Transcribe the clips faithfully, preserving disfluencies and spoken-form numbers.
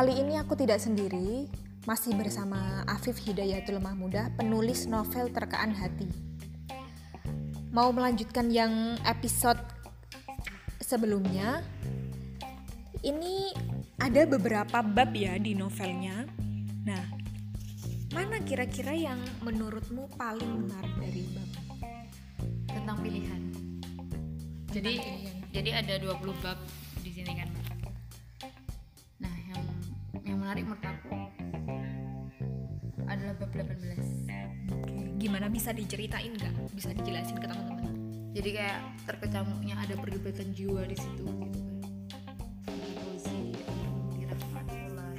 Kali ini aku tidak sendiri, masih bersama Afif Hidayatul Mahmudah, penulis novel Terkaan Hati. Mau melanjutkan yang episode sebelumnya. Ini ada beberapa bab ya di novelnya. Nah, mana kira-kira yang menurutmu paling menarik dari bab? Tentang pilihan. Jadi pilihan. jadi ada dua puluh bab di sini kan, Mbak. Nah, yang yang menarik menurut aku adalah bab delapan belas. Oke, gimana, bisa diceritain nggak? Bisa dijelasin ke teman-teman? Jadi kayak terkecamuknya ada perdebatan jiwa di situ gitu kan. Fauzi, Rahmatullah.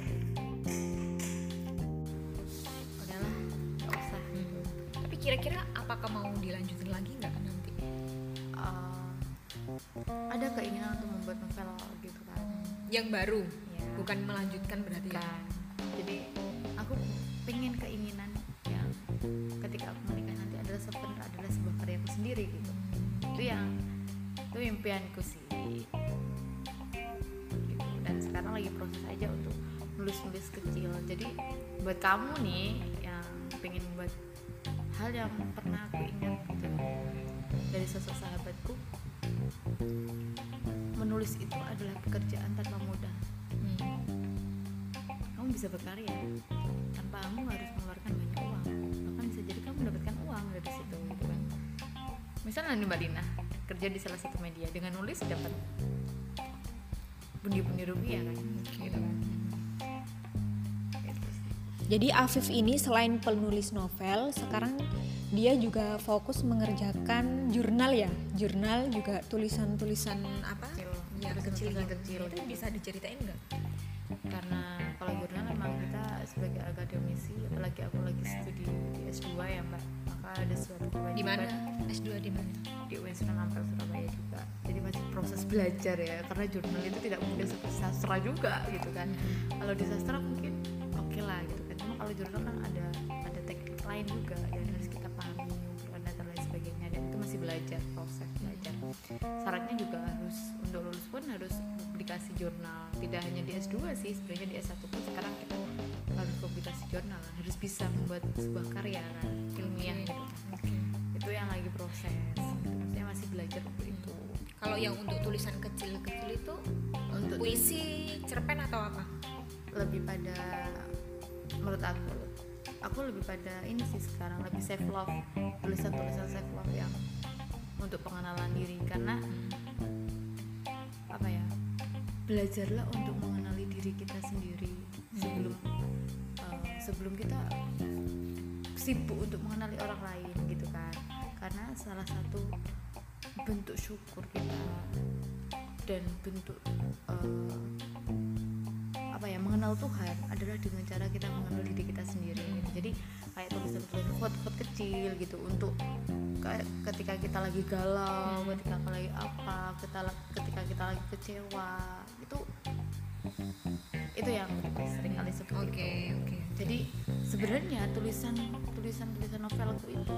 Udahlah, nggak usah. Hmm. Tapi kira-kira apakah mau dilanjutin lagi nggak nanti? Uh, ada keinginan untuk membuat novel gitu kan. Yang baru, Ya. bukan melanjutkan berarti ya? Kan. Jadi aku pengen keinginan yang ketika aku menikah nanti adalah sebenarnya adalah sebuah karyaku sendiri gitu. Itu yang itu impianku sih. Gitu. Dan sekarang lagi proses aja untuk nulis-nulis kecil. Jadi buat kamu nih yang pengen buat hal yang pernah aku ingat gitu dari sosok sahabatku, menulis itu adalah pekerjaan tanpa modal. Hmm. Kamu bisa berkarya tanpa kamu harus mengeluarkan banyak uang, bahkan bisa jadi kamu mendapatkan uang dari situ gitu kan. Misalnya nih Mbak Dina kerja di salah satu media, dengan nulis dapat pundi-pundi rupiah kan, gitu kan. Gitu sih. Jadi Afif ini selain penulis novel, sekarang dia juga fokus mengerjakan jurnal ya, jurnal juga tulisan-tulisan apa? Kecil, Ya, tulisan-tulisan kecil. kecil. Itu bisa diceritain nggak? Karena kalau jurnal memang kita sebagai akademisi, apalagi aku lagi studi di S dua ya Mbak, maka ada suatu kewajiban. Di mana? S dua di mana? Di U N Sunan Ampel Surabaya juga. Jadi masih proses belajar ya, karena jurnal itu tidak mudah seperti sastra juga gitu kan. Kalau di sastra mungkin oke okay lah gitu kan. Cuma kalau jurnal kan ada ada teknik lain juga yang harus kita pahami, mengumpulkan data dan lain sebagainya, dan itu masih belajar, proses belajar. Syaratnya juga harus untuk lulus pun harus publikasi jurnal. Tidak hanya di S dua sih, sebenarnya di S satu pun sekarang kita harus publikasi jurnal, harus bisa membuat sebuah karya kan, ilmiah gitu kan. Itu yang lagi proses. Saya masih belajar untuk itu. Kalau yang untuk tulisan kecil-kecil itu Untuk puisi, cerpen atau apa? lebih pada, menurut aku aku lebih pada ini sih sekarang, lebih self love, tulisan-tulisan self love yang untuk pengenalan diri. Karena apa ya, belajarlah untuk mengenali diri kita sendiri sebelum uh, sebelum kita sibuk untuk mengenali orang lain gitu kan. Karena salah satu bentuk syukur kita dan bentuk uh, apa ya, mengenal Tuhan adalah dengan cara kita mengenal diri kita sendiri. Jadi kayak tulisan-tulisan quote-quote kecil gitu untuk kayak ketika kita lagi galau, ketika kita lagi apa, kita ketika kita lagi kecewa, itu itu yang sering kali seperti Oke, itu. oke. Jadi sebenarnya tulisan tulisan tulisan novelku itu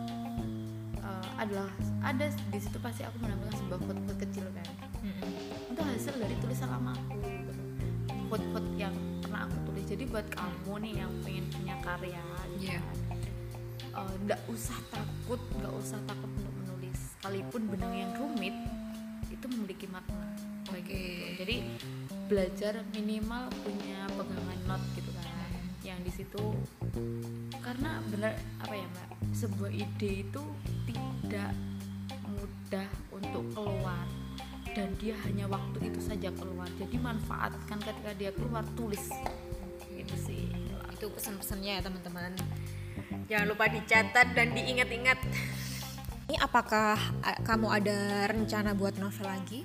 uh, adalah ada di situ, pasti aku menambahkan sebuah quote-quote kecil kan. Mm-mm. Itu hasil dari tulisan lamaku, quote-quote yang pernah aku tulis. Jadi buat kamu nih yang pengen punya karya, Iya. uh, nggak usah takut, nggak usah takut untuk menulis. Sekalipun benang yang rumit itu memiliki makna. Oke. Gitu. Jadi belajar minimal punya pegangan not gitu kan, yang di situ. Karena benar apa ya Mbak, sebuah ide itu tidak mudah untuk keluar, dan dia hanya waktu itu saja keluar. Jadi manfaatkan ketika dia keluar, tulis. Gitu sih. Itu pesan-pesannya ya teman-teman. Jangan lupa dicatat dan diingat-ingat. Ini apakah uh, kamu ada rencana buat novel lagi?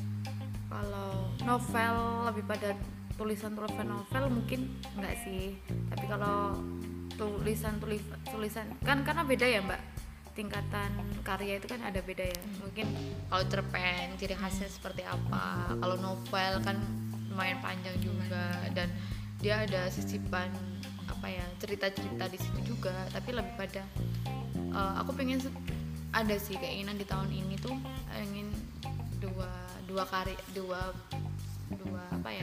Kalau novel lebih pada tulisan-tulisan novel mungkin enggak sih. Tapi kalau tulisan tulisan kan karena beda ya Mbak, tingkatan karya itu kan ada beda ya. Mungkin kalau cerpen ciri khasnya seperti apa, kalau novel kan lumayan panjang juga, dan dia ada sisipan apa ya, cerita-cerita di situ juga. Tapi lebih pada uh, aku pengen ada sih keinginan di tahun ini tuh ingin dua dua karya dua dua apa ya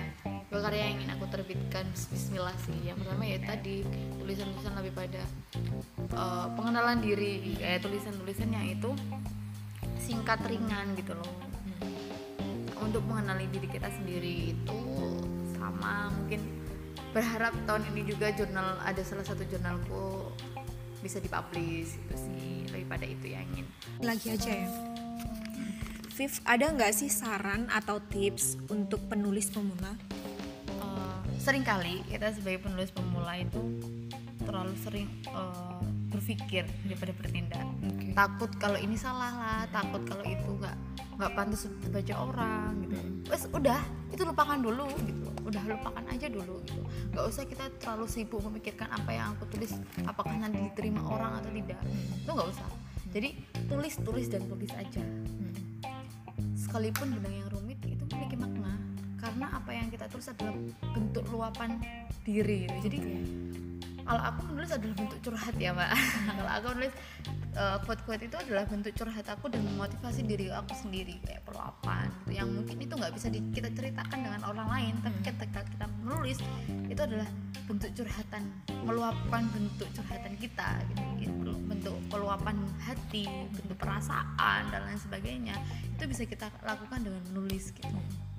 dua karya yang ingin aku terbitkan. Bismillah sih. Yang pertama ya tadi tulisan-tulisan lebih pada uh, pengenalan diri, kayak tulisan-tulisan yang itu singkat ringan gitu loh, hmm. untuk mengenali diri kita sendiri itu. Sama mungkin berharap tahun ini juga jurnal, ada salah satu jurnalku bisa dipublish itu sih, lebih pada itu yang ingin. Lagi aja ya Viv, ada nggak sih saran atau tips untuk penulis pemula? Uh, seringkali kita sebagai penulis pemula itu terlalu sering uh, berpikir daripada bertindak. Okay. Takut kalau ini salah lah, takut kalau itu nggak nggak pantas dibaca orang gitu. Wes udah, itu lupakan dulu gitu. Udah lupakan aja dulu gitu. Nggak usah kita terlalu sibuk memikirkan apa yang aku tulis apakah nanti diterima orang atau tidak. Itu nggak usah. Jadi tulis, tulis dan tulis aja. Sekalipun benang yang rumit itu memiliki makna, karena apa yang kita tulis adalah bentuk luapan diri. Jadi kalau aku menulis adalah bentuk curhat ya mbak. Kalau aku menulis uh, quote-quote itu adalah bentuk curhat aku dan memotivasi diri aku sendiri, kayak peluapan gitu, yang mungkin itu nggak bisa di, kita ceritakan dengan orang lain, tapi ketika kita menulis itu adalah bentuk curhatan, meluapkan bentuk curhatan kita gitu, bentuk peluapan hati, bentuk perasaan dan lain sebagainya. Itu bisa kita lakukan dengan menulis gitu.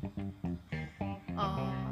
Uh,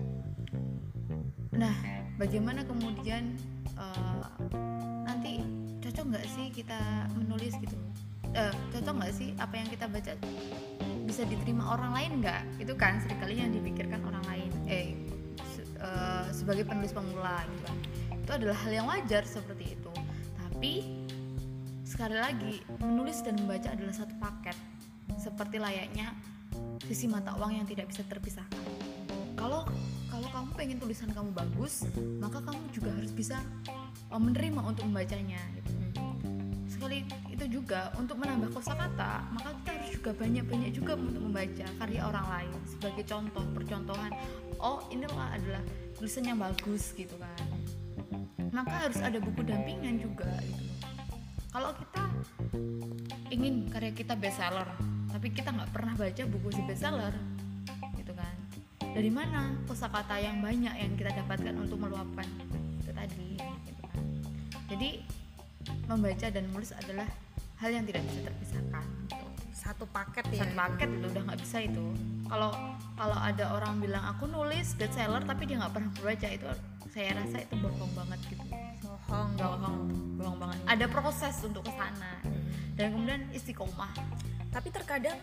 nah bagaimana kemudian uh, nanti cocok nggak sih kita menulis gitu, uh, cocok nggak sih apa yang kita baca bisa diterima orang lain nggak, itu kan seringkali yang dipikirkan orang lain eh se- uh, sebagai penulis pemula gitu kan. Itu adalah hal yang wajar seperti itu, tapi sekali lagi menulis dan membaca adalah satu paket, seperti layaknya sisi mata uang yang tidak bisa terpisahkan. Kalau kalau kamu pengen tulisan kamu bagus, maka kamu juga harus bisa menerima untuk membacanya gitu. Sekali itu juga untuk menambah kosakata, maka kita harus juga banyak-banyak juga untuk membaca karya orang lain sebagai contoh, percontohan. Oh, inilah adalah tulisan yang bagus gitu kan. Maka harus ada buku dampingan juga gitu. Kalau kita ingin karya kita bestseller, tapi kita nggak pernah baca buku si bestseller, gitu kan? Dari mana kosakata yang banyak yang kita dapatkan untuk meluapkan itu tadi, gitu kan? Jadi membaca dan menulis adalah hal yang tidak bisa terpisahkan. Gitu. Satu paket ya. Satu paket itu udah nggak bisa itu. Kalau kalau ada orang bilang aku nulis bestseller tapi dia nggak pernah membaca, itu saya rasa itu bohong banget gitu. Bohong, bohong, bohong banget. Ada proses untuk kesana dan kemudian istiqomah. Tapi terkadang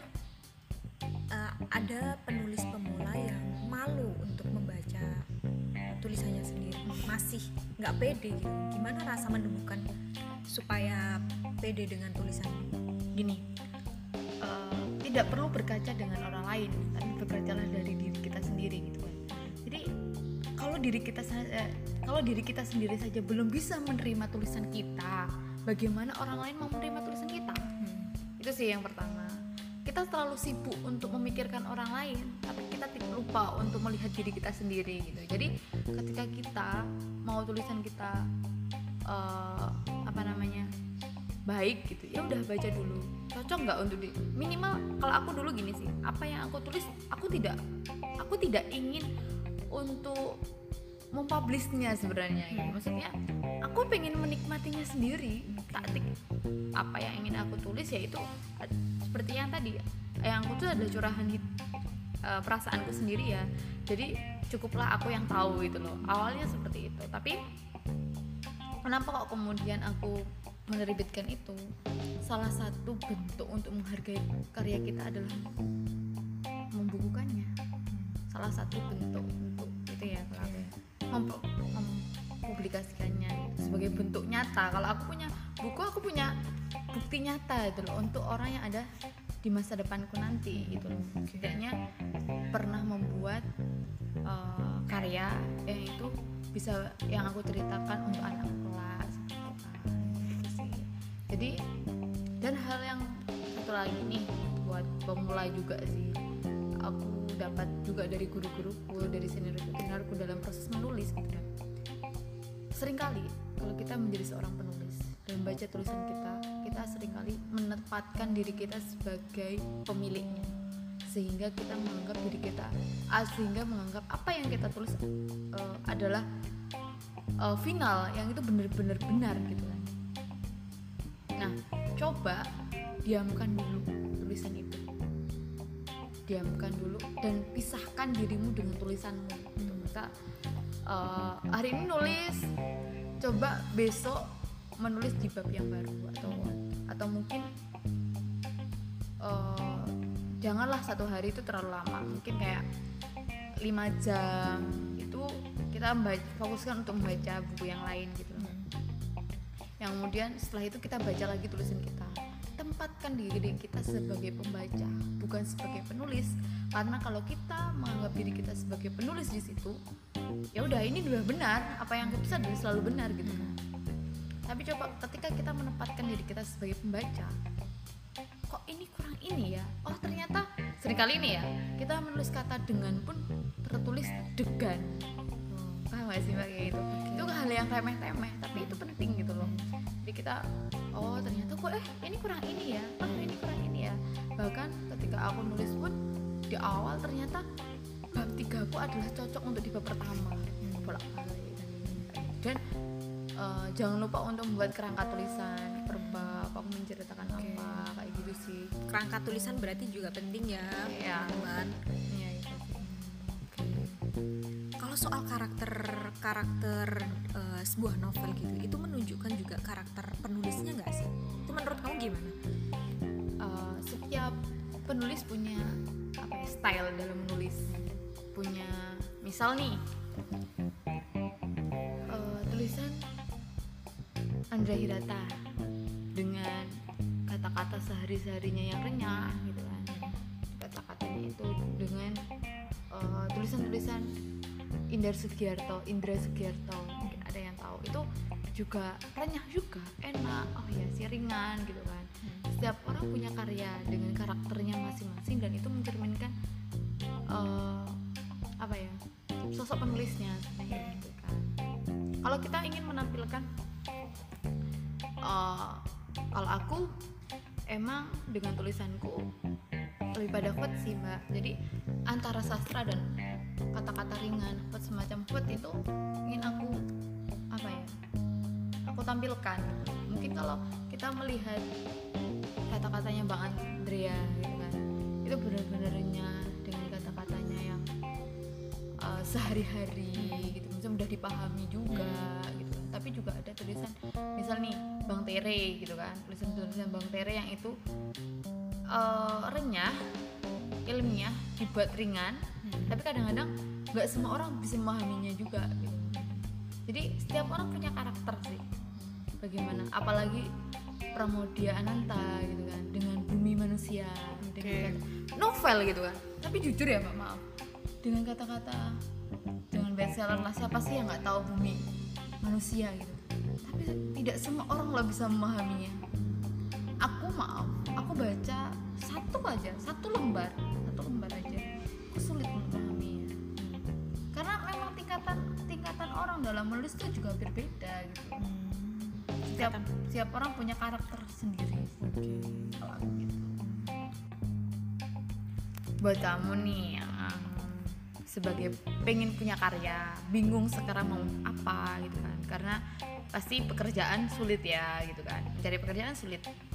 uh, ada penulis pemula yang malu untuk membaca tulisannya sendiri, masih nggak pede gitu. Gimana rasa menemukan supaya pede dengan tulisan? Gini, uh, tidak perlu berkaca dengan orang lain, tapi berkacalah dari diri kita sendiri gitu kan. Jadi kalau diri kita eh, kalau diri kita sendiri saja belum bisa menerima tulisan kita, bagaimana orang lain mau menerima tulisan kita? Hmm. Itu sih yang pertama. Kita terlalu sibuk untuk memikirkan orang lain, tapi kita lupa untuk melihat diri kita sendiri gitu. Jadi ketika kita mau tulisan kita uh, apa namanya baik gitu, ya udah baca dulu. Cocok nggak untuk di minimal kalau aku dulu gini sih, apa yang aku tulis aku tidak aku tidak ingin untuk mempublishnya sebenarnya gitu. Maksudnya aku pengen menikmatinya sendiri. Taktik apa yang ingin aku tulis yaitu seperti yang tadi, yang aku tuh adalah curahan hit, uh, perasaanku sendiri ya. Jadi cukuplah aku yang tahu gitu loh. Awalnya seperti itu. Tapi kenapa kok kemudian aku menerbitkan itu? Salah satu bentuk untuk menghargai karya kita adalah membukukannya. Salah satu bentuk untuk itu ya kalau aku ya. Mem- mempublikasikannya sebagai bentuk nyata. Kalau aku punya buku, aku punya bukti nyata itu loh untuk orang yang ada di masa depanku nanti gitu loh. Setidaknya pernah membuat uh, karya yang itu bisa yang aku ceritakan untuk anak kelas gitu kan. Gitu sih. Jadi dan hal yang satu lagi nih buat pemula juga sih, aku dapat juga dari guru-guruku, dari senior-seniorku dalam proses menulis gitu kan. Seringkali kalau kita menjadi seorang penulis dan baca tulisan kita, kita seringkali menempatkan diri kita sebagai pemiliknya, sehingga kita menganggap diri kita uh, sehingga menganggap apa yang kita tulis uh, adalah uh, final, yang itu benar-benar benar gitu kan. Nah, coba diamkan dulu tulisan itu, diamkan dulu dan pisahkan dirimu dengan tulisanmu gitu. Misal uh, hari ini nulis, coba besok menulis di bab yang baru, atau atau mungkin uh, janganlah satu hari itu terlalu lama, mungkin kayak lima jam itu kita membaca, fokuskan untuk membaca buku yang lain gitu. Hmm. Yang kemudian setelah itu kita baca lagi tulisan kita. Tempatkan diri kita sebagai pembaca, bukan sebagai penulis. Karena kalau kita menganggap diri kita sebagai penulis di situ, ya udah ini udah benar, apa yang kita tulis adalah selalu benar gitu kan. Tapi coba ketika kita menempatkan diri kita sebagai pembaca, kok ini kurang ini ya, oh ternyata seringkali ini ya kita menulis kata dengan pun tertulis degan. Paham gak sih mbak kayak gitu? Itu hal yang remeh-temeh tapi itu penting gitu loh. Jadi kita oh ternyata kok eh ini kurang ini ya, oh ini kurang ini ya. Bahkan ketika aku nulis pun di awal ternyata bab tiga aku adalah cocok untuk di bab pertama, bolak-balik. Dan Uh, jangan lupa untuk membuat kerangka tulisan per bab, aku menceritakan okay. apa kayak gitu sih. Kerangka tulisan berarti juga penting ya, ya. teman. Iya itu sih. Okay. Kalau soal karakter karakter uh, sebuah novel gitu, itu menunjukkan juga karakter penulisnya nggak sih? Itu menurut kamu gimana? Uh, setiap penulis punya apa ya, style dalam menulis. Punya misal nih uh, tulisan Andra Hirata dengan kata-kata sehari-harinya yang renyah gitu kan, kata-katanya itu dengan uh, tulisan-tulisan Indra Sugiarto, Indra Sugiarto mungkin ada yang tahu, itu juga renyah juga, enak, oh ya sih ringan gitu kan. Setiap orang punya karya dengan karakternya masing-masing dan itu mencerminkan uh, apa ya sosok penulisnya gitu kan. Kalau kita ingin menampilkan Uh, kalau aku emang dengan tulisanku lebih pada quote sih mbak. Jadi antara sastra dan kata-kata ringan, quote semacam quote itu ingin aku apa ya aku tampilkan. Mungkin kalau kita melihat kata-katanya Bang Andrea gitu kan, itu benar-benarnya dengan kata-katanya yang uh, sehari-hari gitu, maksudnya mudah dipahami juga gitu. Tapi juga ada tulisan misal nih Bang Tere gitu kan, tulisan-tulisan Bang Tere yang itu uh, renyah, ilmiah, dibuat ringan, hmm. tapi kadang-kadang nggak semua orang bisa memahaminya juga gitu. Jadi setiap orang punya karakter sih. Bagaimana? Apalagi Pramoedya Ananta gitu kan, dengan Bumi Manusia, okay. dengan kata, novel gitu kan. Tapi jujur ya mbak, maaf, dengan kata-kata dengan bestseller lah, siapa sih yang nggak tahu Bumi Manusia gitu, tapi tidak semua orang lah bisa memahaminya. Aku maaf, aku baca satu aja, satu lembar, satu lembar aja, aku sulit memahaminya. Karena memang tingkatan tingkatan orang dalam menulis itu juga berbeda gitu. Setiap setiap orang punya karakter sendiri. Oke. Okay. Gitu. Buat kamu nih yang sebagai pengen punya karya, bingung sekarang mau apa gitu kan, karena pasti pekerjaan sulit ya gitu kan, mencari pekerjaan sulit.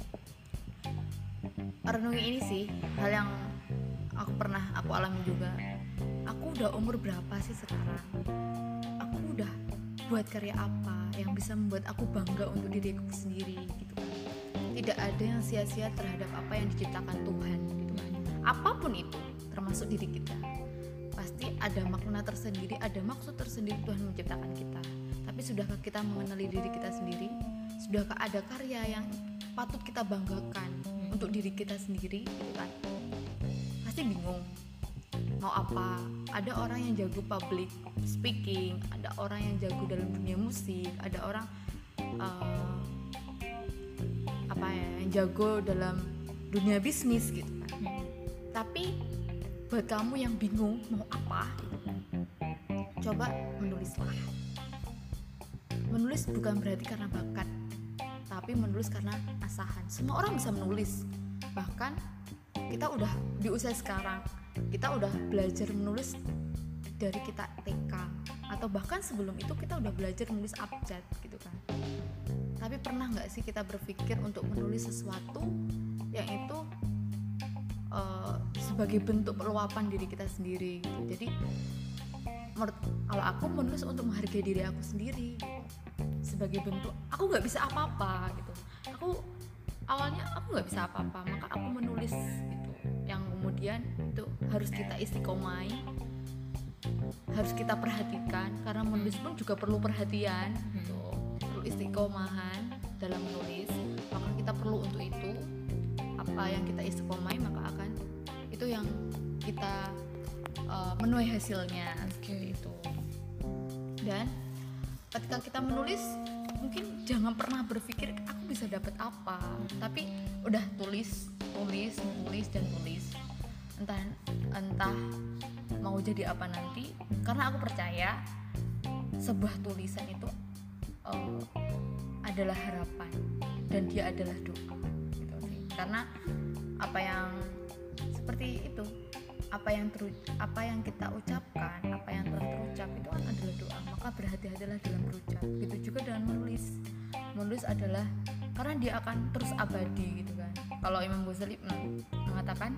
Renungi ini sih hal yang aku pernah aku alami juga. Aku udah umur berapa sih sekarang? Aku udah buat karya apa yang bisa membuat aku bangga untuk diriku sendiri gitu kan. Tidak ada yang sia-sia terhadap apa yang diciptakan Tuhan gitu kan. Apapun itu, termasuk diri kita. Pasti ada makna tersendiri, ada maksud tersendiri Tuhan menciptakan kita. Tapi sudahkah kita mengenali diri kita sendiri? Sudahkah ada karya yang patut kita banggakan hmm. untuk diri kita sendiri gitu kan? Pasti bingung mau apa. Ada orang yang jago public speaking, ada orang yang jago dalam dunia musik, ada orang uh, apa ya yang jago dalam dunia bisnis gitu kan. hmm. Tapi buat kamu yang bingung mau apa, coba menulislah. Menulis bukan berarti karena bakat, tapi menulis karena asahan. Semua orang bisa menulis. Bahkan kita udah di usia sekarang, kita udah belajar menulis dari kita T K, atau bahkan sebelum itu kita udah belajar menulis abjad gitu kan. Tapi pernah nggak sih kita berpikir untuk menulis sesuatu yang itu uh, sebagai bentuk peluapan diri kita sendiri gitu. Jadi menurut, kalau aku menulis untuk menghargai diri aku sendiri gitu. Sebagai bentuk aku nggak bisa apa-apa gitu. Aku awalnya aku nggak bisa apa-apa, maka aku menulis gitu. Yang kemudian itu harus kita istiqomai, harus kita perhatikan, karena menulis pun juga perlu perhatian gitu. Perlu istiqomahan dalam menulis, maka kita perlu untuk itu. Apa yang kita istiqomai maka akan itu yang kita uh, menuai hasilnya seperti itu. Dan ketika kita menulis, mungkin jangan pernah berpikir aku bisa dapat apa, tapi udah tulis, tulis, tulis dan tulis. Entah entah mau jadi apa nanti, karena aku percaya sebuah tulisan itu uh, adalah harapan dan dia adalah doa gitu sih. Karena apa yang seperti itu, apa yang ter, apa yang kita ucapkan, apa yang telah terucap itu kan adalah doa, maka berhati-hatilah dalam berucap. Begitu juga dengan menulis. Menulis adalah karena dia akan terus abadi gitu kan. Kalau Imam Ghazali mengatakan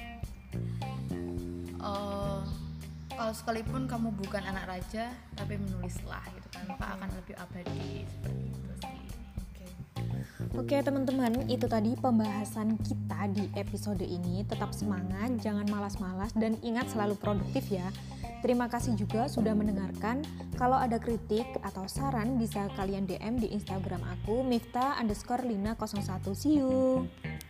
uh, kalau sekalipun kamu bukan anak raja tapi menulislah gitu kan, maka akan lebih abadi seperti itu sih. Oke teman-teman, itu tadi pembahasan kita di episode ini. Tetap semangat, jangan malas-malas, dan ingat selalu produktif ya. Terima kasih juga sudah mendengarkan. Kalau ada kritik atau saran bisa kalian D M di Instagram aku, Miftah underscore Lina nol satu. See you.